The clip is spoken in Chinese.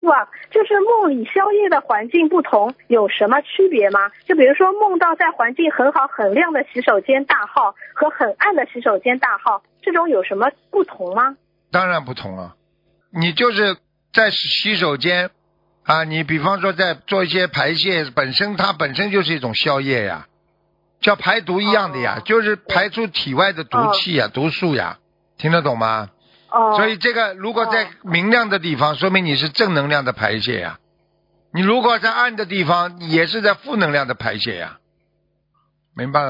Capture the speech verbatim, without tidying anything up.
啊，就是梦里宵夜的环境不同，有什么区别吗？就比如说梦到在环境很好很亮的洗手间大号和很暗的洗手间大号，这种有什么不同吗？ 当然不同了，你就是在洗手间啊，你比方说在做一些排泄，本身它本身就是一种宵夜呀，叫排毒一样的呀， 哦、 就是排出体外的毒气呀、哦、毒素呀，听得懂吗？ 哦， 所以这个如果在明亮的地方，说明你是正能量的排泄呀，你如果在暗的地方，也是在负能量的排泄呀，明白了吗？